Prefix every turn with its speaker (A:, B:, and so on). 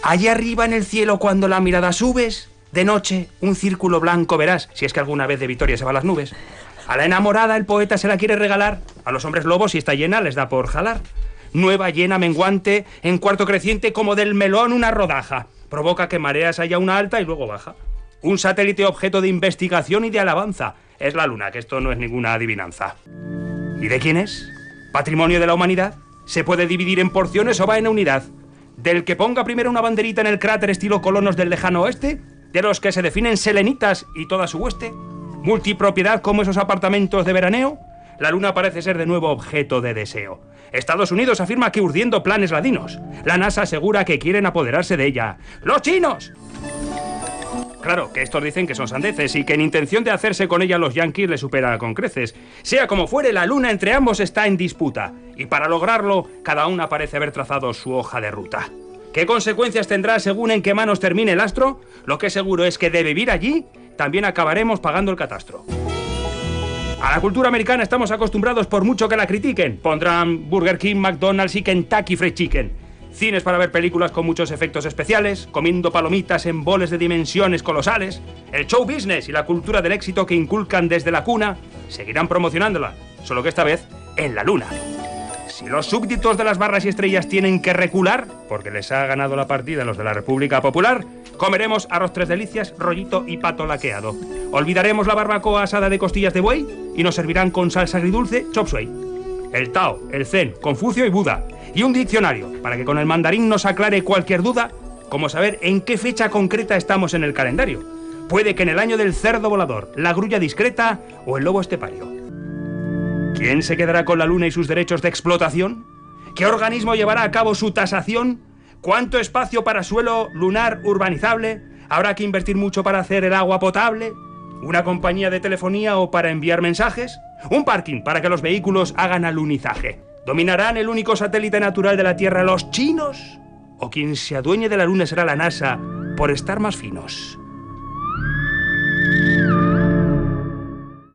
A: Allá arriba en el cielo, cuando la mirada subes, de noche, un círculo blanco verás, si es que alguna vez de Vitoria se va a las nubes. A la enamorada el poeta se la quiere regalar, a los hombres lobos si está llena les da por jalar. Nueva, llena, menguante, en cuarto creciente como del melón una rodaja. Provoca que mareas haya una alta y luego baja. Un satélite objeto de investigación y de alabanza. Es la luna, que esto no es ninguna adivinanza. ¿Y de quién es? ¿Patrimonio de la humanidad? ¿Se puede dividir en porciones o va en unidad? ¿Del que ponga primero una banderita en el cráter estilo colonos del lejano oeste? ¿De los que se definen selenitas y toda su hueste? ¿Multipropiedad como esos apartamentos de veraneo? La luna parece ser de nuevo objeto de deseo. Estados Unidos afirma que urdiendo planes ladinos. La NASA asegura que quieren apoderarse de ella. ¡Los chinos! Claro, que estos dicen que son sandeces y que en intención de hacerse con ella los yanquis le supera con creces. Sea como fuere, la luna entre ambos está en disputa. Y para lograrlo, cada una parece haber trazado su hoja de ruta. ¿Qué consecuencias tendrá según en qué manos termine el astro? Lo que es seguro es que de vivir allí, también acabaremos pagando el catastro. A la cultura americana estamos acostumbrados por mucho que la critiquen. Pondrán Burger King, McDonald's y Kentucky Fried Chicken. Cines para ver películas con muchos efectos especiales, comiendo palomitas en boles de dimensiones colosales. El show business y la cultura del éxito que inculcan desde la cuna seguirán promocionándola, solo que esta vez en la luna. Si los súbditos de las barras y estrellas tienen que recular, porque les ha ganado la partida los de la República Popular, comeremos arroz tres delicias, rollito y pato laqueado. Olvidaremos la barbacoa asada de costillas de buey y nos servirán con salsa agridulce chop suey. El Tao, el Zen, Confucio y Buda. Y un diccionario, para que con el mandarín nos aclare cualquier duda, como saber en qué fecha concreta estamos en el calendario. Puede que en el año del cerdo volador, la grulla discreta o el lobo estepario. ¿Quién se quedará con la luna y sus derechos de explotación? ¿Qué organismo llevará a cabo su tasación? ¿Cuánto espacio para suelo lunar urbanizable? ¿Habrá que invertir mucho para hacer el agua potable? ¿Una compañía de telefonía o para enviar mensajes? ¿Un parking para que los vehículos hagan alunizaje? ¿Dominarán el único satélite natural de la Tierra los chinos? ¿O quien se adueñe de la luna será la NASA por estar más finos?